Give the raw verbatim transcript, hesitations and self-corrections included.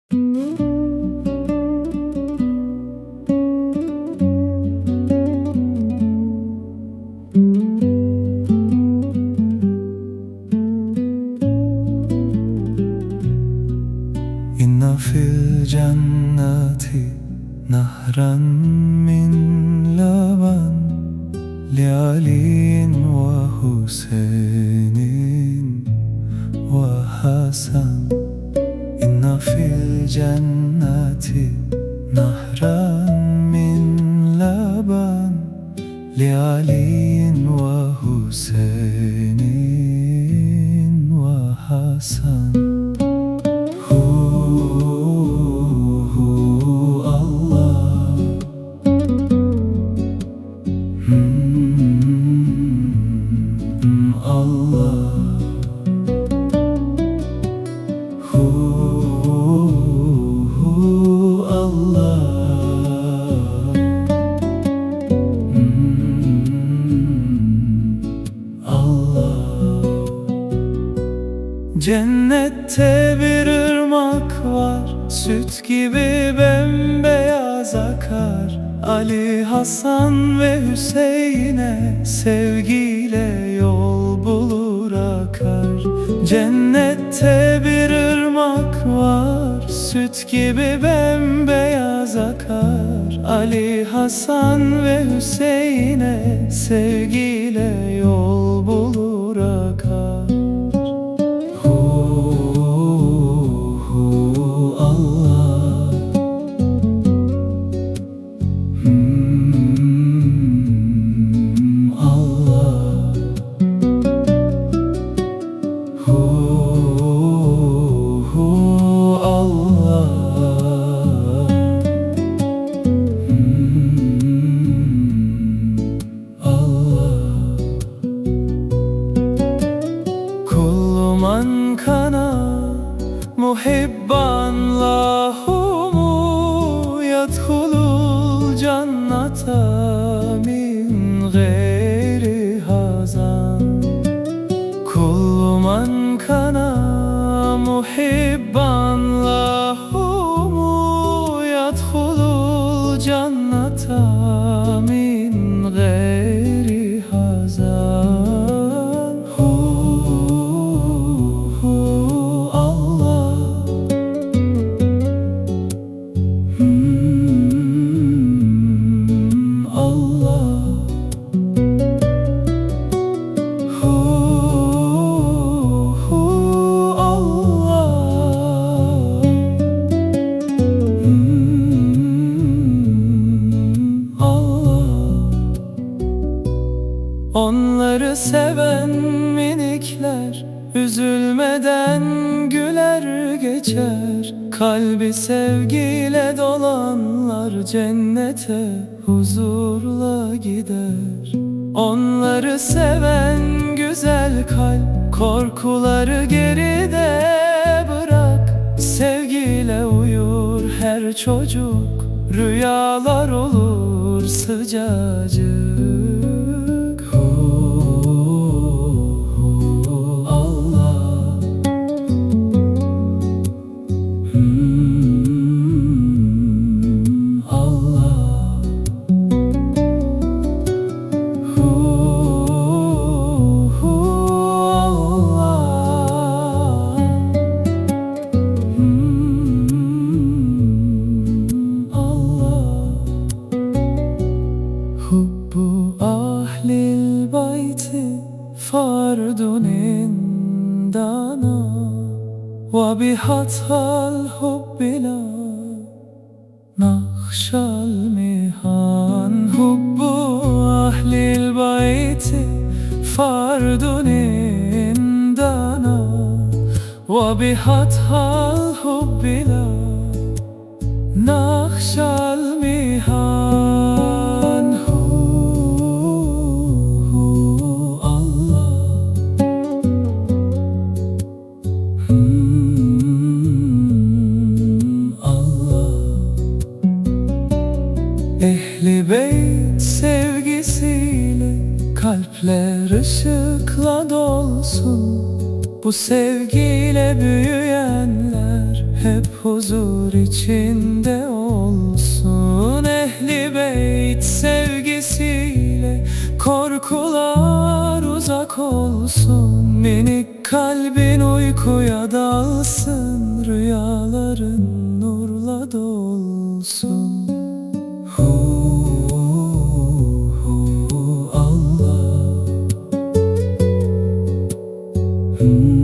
إن في الجنة نهرا من لبن لعلي وحسين وحسن. إن في الجنة نهرا من لبن لعلي وحسين وحسن. Cennette bir ırmak var, süt gibi bembeyaz akar. Ali, Hasan ve Hüseyin'e sevgiyle yol bulur akar. Cennette bir ırmak var, süt gibi bembeyaz akar. Ali, Hasan ve Hüseyin'e sevgiyle yol bulur akar. من كان محبا لهم يدخل الجنة من غير حزن. كل من كان محبا لهم يدخل الجنة من غير حزن. Onları seven minikler üzülmeden güler geçer. Kalbi sevgiyle dolanlar cennete huzurla gider. Onları seven güzel kalp korkuları geride bırak. Sevgiyle uyur her çocuk, rüyalar olur sıcacık. Hubbu ahlil bayti fardun indana ve bihathal hubbila nakhshal mihan. Hubbu ahlil bayti fardun indana ve bihathal hubbila nakhshal mihan. Ehli beyt sevgisiyle kalpler ışıkla dolsun. Bu sevgiyle büyüyenler hep huzur içinde olsun. Ehli beyt sevgisiyle korkular uzak olsun. Minik kalbin uykuya dalsın, rüyaların nurla dolsun. Hu, hu, Allah. Hmm.